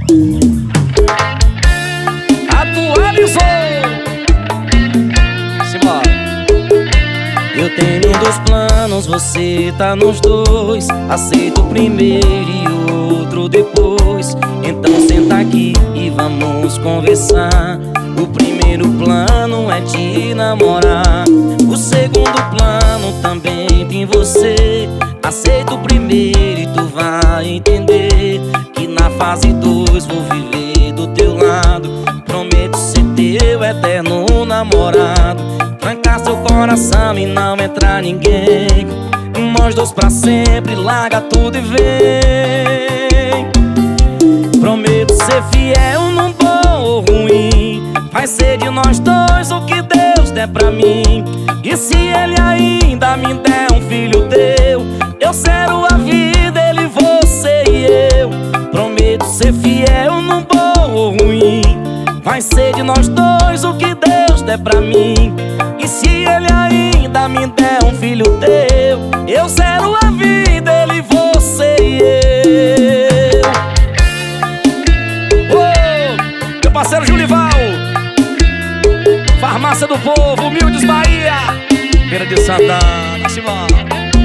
Atualizou. Simbora. Eu tenho dois planos, você tá nos dois. Aceito o primeiro e o outro depois. Então senta aqui e vamos conversar. O primeiro plano é te namorar. O segundo plano também tem você. Aceita o primeiro e tu vai entender que na fase 2 vou viver do teu lado. Prometo ser teu eterno namorado. Trancar seu coração e não entrar ninguém. Nós dois pra sempre, larga tudo e vem. Prometo ser fiel num bom ou ruim. Vai ser de nós dois o que Deus der pra mim. E se Ele ainda me der um filho teu, eu zero a vida, ele, você e eu. Prometo ser fiel num bom ou ruim. Vai ser de nós dois o que Deus der pra mim. E se Ele ainda me der um filho teu, eu zero a vida, ele, você e eu. Oh, meu parceiro Julival, Farmácia do Povo, Humildes Bahia, Feira de Santana, Simão.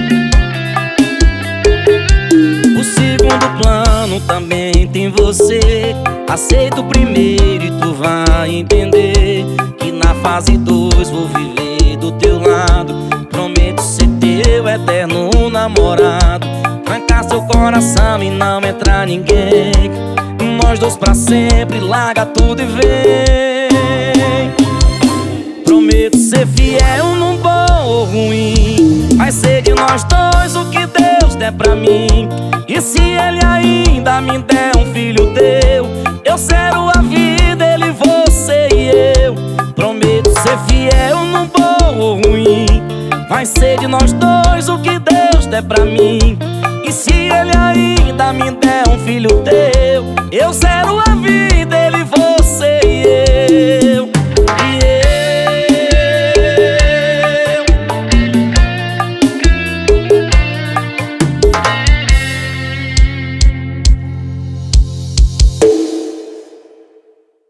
O segundo plano também tem você. Aceita o primeiro e tu vai entender que na fase 2 vou viver do teu lado. Prometo ser teu eterno namorado. Trancar seu coração e não entrar ninguém. Nós dois pra sempre, larga tudo e vem. Prometo ser fiel num bom ou ruim. Vai ser de nós dois o que Deus der pra mim. E se Ele ainda me der um filho teu, eu zero a vida, ele, você e eu. Prometo ser fiel num bom ou ruim. Vai ser de nós dois o que Deus der pra mim. E se Ele ainda me der um filho teu, eu zero a